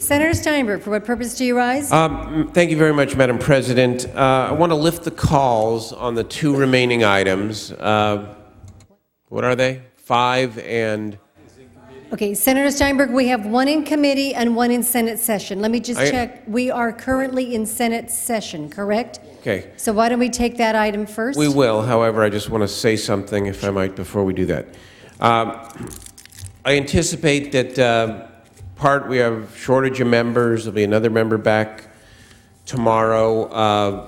Senator Steinberg, for what purpose do you rise? Thank you very much, Madam President. I want to lift the calls on the two remaining items. What are they? 5 and... Okay, Senator Steinberg, we have one in committee and one in Senate session. Let me just check. We are currently in Senate session, correct? Okay. So why don't we take that item first? We will. However, I just want to say something, if I might, before we do that. I anticipate that we have shortage of members. There'll be another member back tomorrow.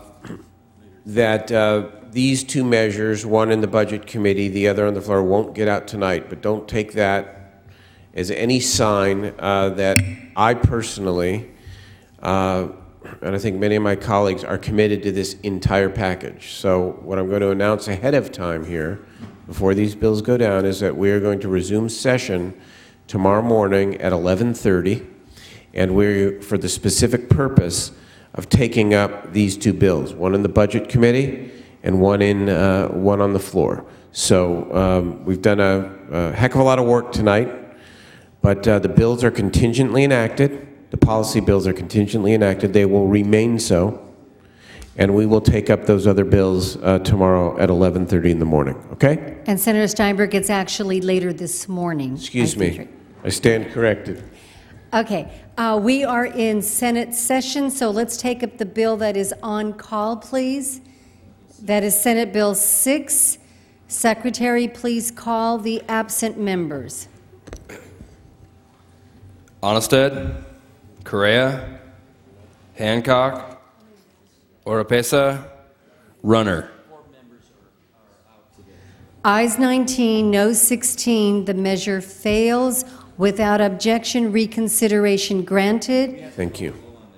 That these two measures, one in the Budget Committee, the other on the floor, won't get out tonight. But don't take that as any sign that I personally, and I think many of my colleagues, are committed to this entire package. So what I'm going to announce ahead of time here, before these bills go down, is that we are going to resume session tomorrow morning at 11:30, and we're for the specific purpose of taking up these two bills, one in the Budget Committee and one on the floor. So we've done a heck of a lot of work tonight, but the bills are contingently enacted. The policy bills are contingently enacted. They will remain so, and we will take up those other bills tomorrow at 11:30 in the morning, okay? And Senator Steinberg, it's actually later this morning. Excuse me. I stand corrected. Okay, we are in Senate session, so let's take up the bill that is on call, please. That is Senate Bill 6. Secretary, please call the absent members. Onnested, Correa, Hancock, Oropesa, Runner. Ayes 19, noes 16. The measure fails. Without objection, reconsideration granted. Thank you.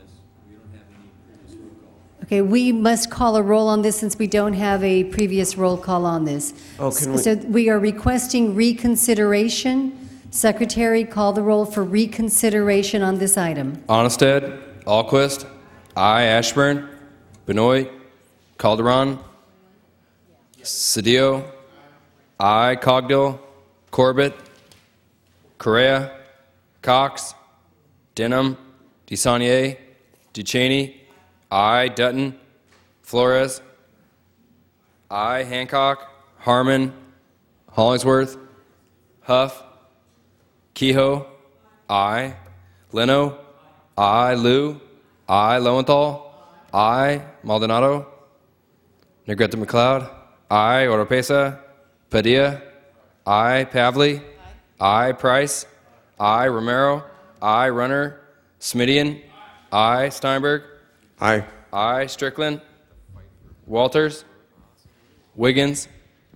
Okay, we must call a roll on this since we don't have a previous roll call on this. Oh, can we? So we are requesting reconsideration. Secretary, call the roll for reconsideration on this item. Onnested, Alquist, I. Ashburn, Benoit, Calderon, Cedillo, I. Cogdill, Corbett, Correa, Cox, Denham, DeSaulnier, Duchesne, I. Dutton, Flores, I. Hancock, Harmon, Hollingsworth, Huff, Kehoe, I. Leno, I. Liu, I. Lowenthal, I. Maldonado, Negrete McLeod, I. Oropesa, Padilla, I. Pavley, I. Price, I. Romero, I. Runner, Smidian, I. Steinberg, Aye. I. Strickland, Walters, Wiggins,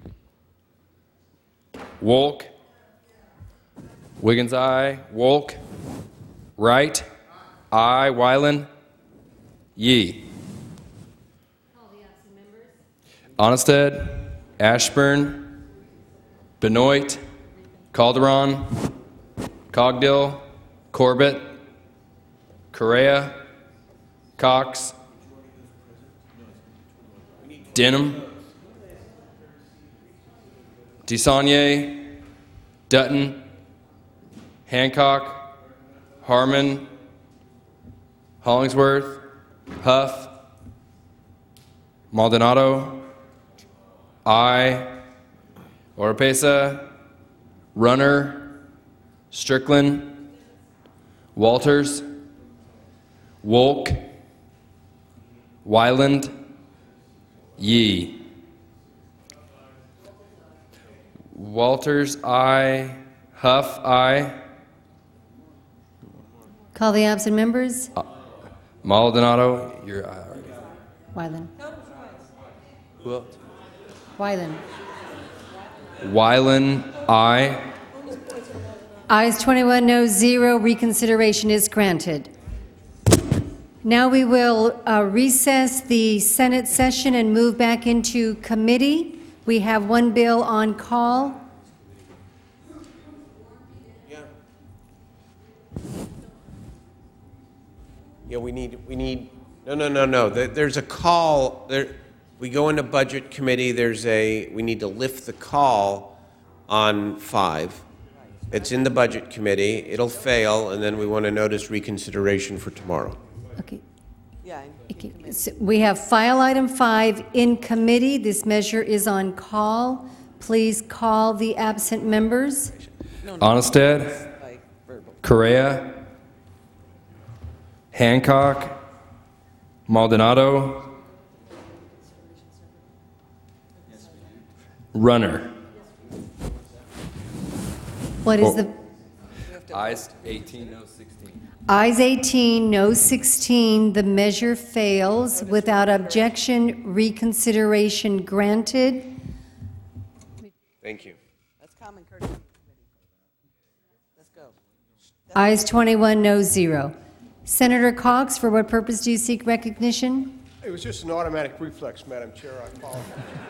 Wolk, Wiggins, I. Wolk, Wright, I. Weiland, Yee. Onnested, Ashburn, Benoit, Calderon, Cogdill, Corbett, Correa, Cox, Denham, DeSaulnier, Dutton, Hancock, Harmon, Hollingsworth, Huff, Maldonado, I. Oropesa, Runner, Strickland, Walters, Wolk, Weiland, Yee. Walters, I. Huff, I. Call the absent members. Maldonado, you're I already. Weiland. Who else? Weiland. Weiland, I. Ayes 21, noes 0. Reconsideration is granted. Now we will recess the Senate session and move back into committee. We have one bill on call. Yeah, we need, no. There's a call, we go into Budget Committee, we need to lift the call on 5. It's in the Budget Committee. It'll fail, and then we want to notice reconsideration for tomorrow. Okay. Yeah, Okay. So we have file item 5 in committee. This measure is on call. Please call the absent members. Onnested, like verbal. Correa, Hancock, Maldonado, Runner. What is the, Ayes 18, no 16. ayes 18, no 16. The measure fails. Without objection, reconsideration granted. Thank you. That's common courtesy. Let's go. Ayes 21, no 0. Senator Cox, for what purpose do you seek recognition? It was just an automatic reflex, Madam Chair. I apologize.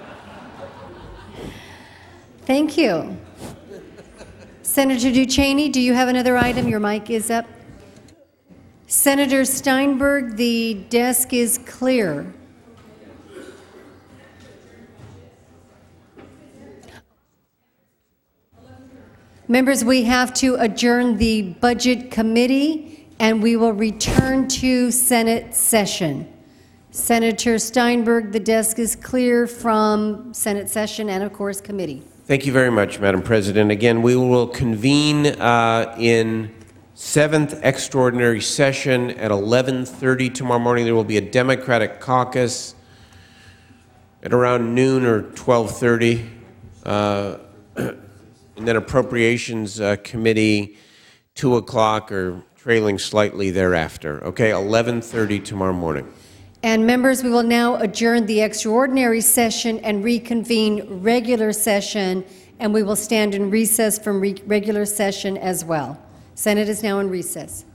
Thank you. Senator Ducheney, do you have another item? Your mic is up. Senator Steinberg, the desk is clear. Members, we have to adjourn the Budget Committee, and we will return to Senate session. Senator Steinberg, the desk is clear from Senate session and, of course, committee. Thank you very much, Madam President. Again, we will convene in 7th extraordinary session at 11:30 tomorrow morning. There will be a Democratic caucus at around noon or 12:30. And then Appropriations Committee, 2 o'clock or trailing slightly thereafter. Okay, 11:30 tomorrow morning. And members, we will now adjourn the extraordinary session and reconvene regular session, and we will stand in recess from regular session as well. Senate is now in recess.